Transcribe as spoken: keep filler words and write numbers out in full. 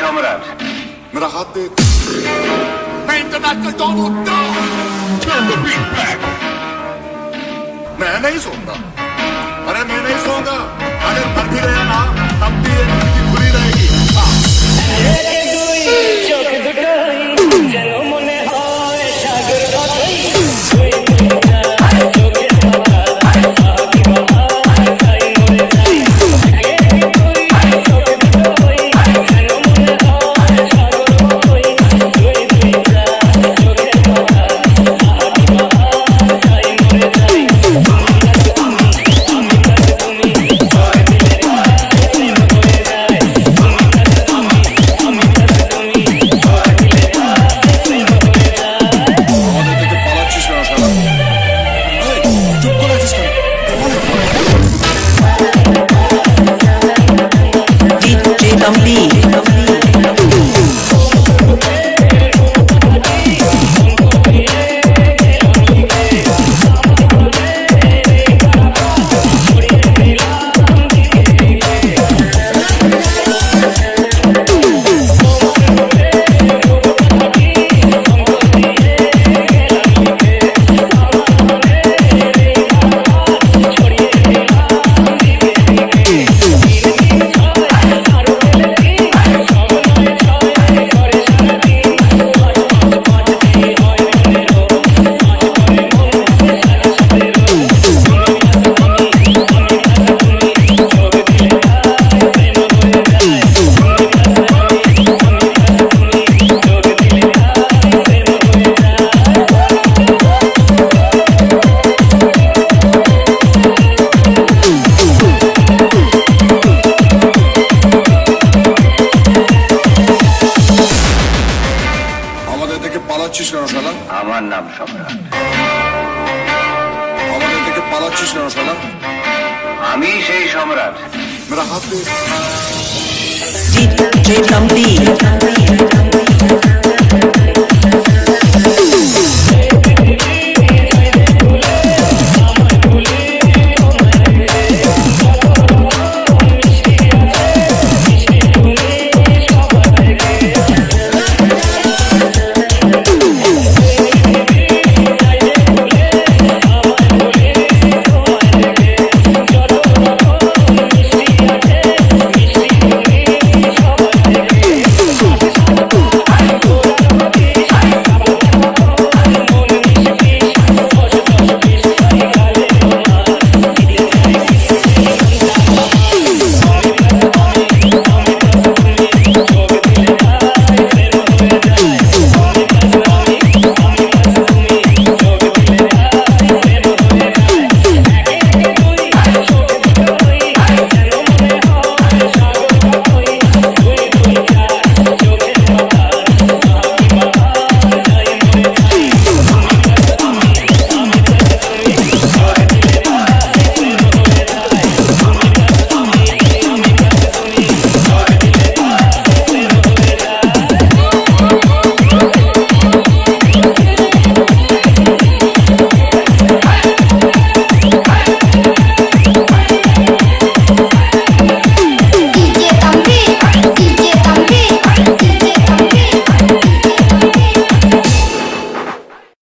সম্রাট। मेरा हाथ दे। मैं इंटरनेशनल डॉन हूं। Turn the beat back. मैं नहीं सोऊंगा। अरे मैं नहीं सोऊंगा। अगर मर भी गया ना तब भी ये खुली रहेगी। পালাচ্ছিস কেন শালা? আমার নাম সম্রাট। আমাদের থেকে পালাচ্ছিস কেন শালা? আমি সেই সম্রাট। मेरा हाथ दे। J J